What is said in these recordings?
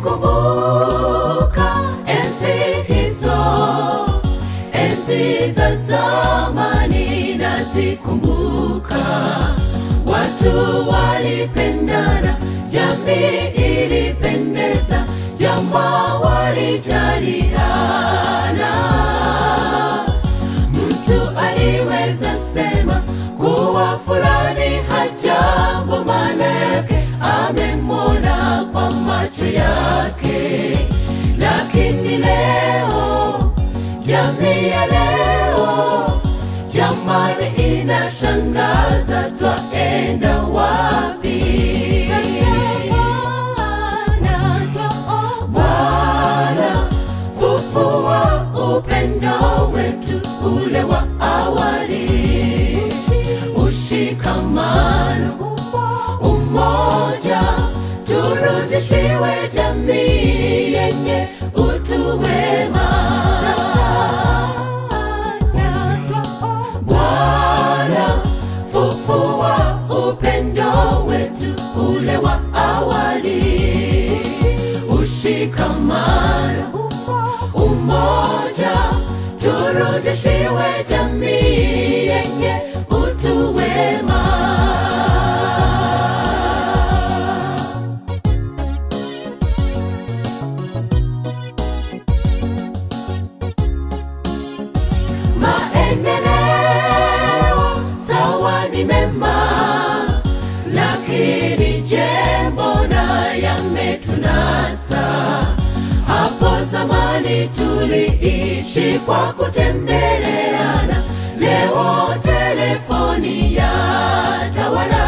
nazikumbuka enzi hizo, enzi za zamani nazikumbuka. Watu walipendana, jamii ilipendeza, jamaa walijaliana. Mtu aliweza sema kuwa fulani hajambo, maana yake amemwona kwa macho yake. Lakini leo, jamii ya leo, jamani inashangaza, twaenda wapi? Bwana, fufua upendo wetu ule wa awali, ushikamano, umoja, turudishiwe jamii yenye utu wema. Bwana, fufua upendo wetu ule wa awali, ushikamano, umoja, turudishiwe jamii yenye utu wema. Maendeleo sawa ni mema, lakini je, mbona yametunasa? Hapo zamani tuliishi kwa kutembeleana, leo telefoni ya tawala.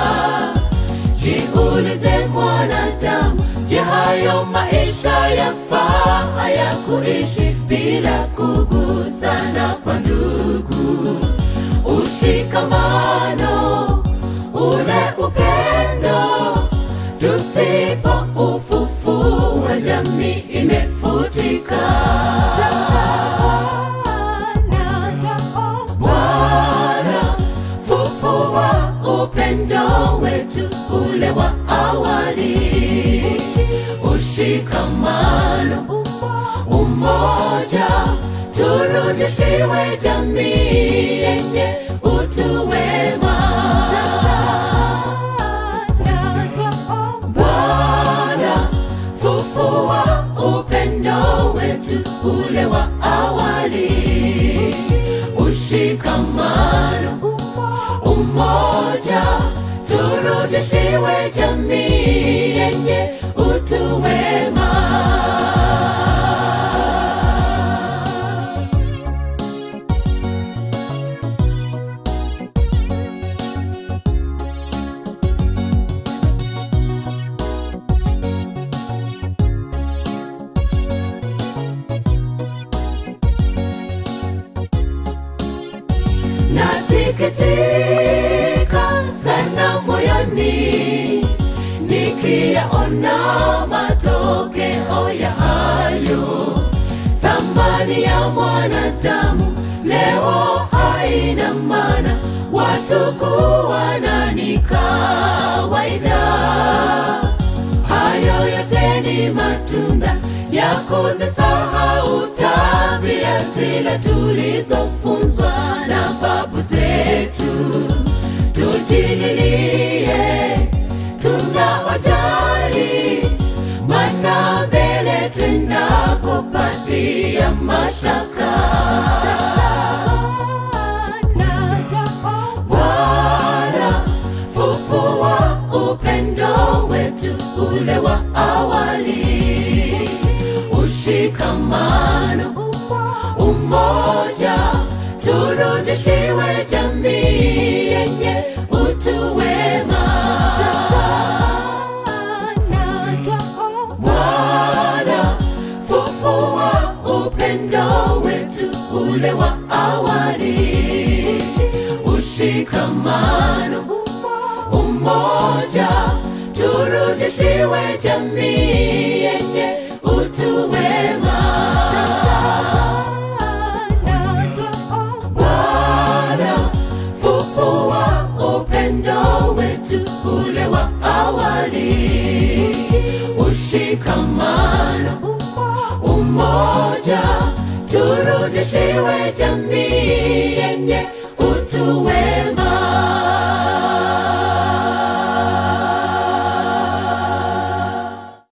Jiulize mwanadamu, je, hayo maisha yafaa haya kuishi bila kugusana kwa ndugu? Ushikamano, ule upendo, tusipo ufufua jamii imefutika. Bwana, fufua upendo wetu ule wa awali, ushikamano, umoja, turudishiwe jamii yenye utu wema. Bwana, fufua upendo wetu ule wa awali, ushikamano, umoja, turudishiwe jamii yenye utu wema. Nasikitika sana moyoni nikiyaona matokeo ya hayo. Thamani ya mwanadamu leo haina maana, watu kuwana ni kawaida. Hayo yote ni matunda ya kuzisahau tabia zile tulizofunzwa na babu zetu. Tujililie, tunawajali, maana mbele twendako patia mashaka. Bwana, fufua upendo wetu ule wa awali, ushikamano, umoja, turudishiwe jamii yenye utu wema. Bwana, fufua upendo wetu ule wa awali, ushikamano, umoja, turudishiwe jamii yenye utu wema. Bwana, fufua upendo wetu ule wa awali, ushikamano turudishiwe jamii yenye utu wema.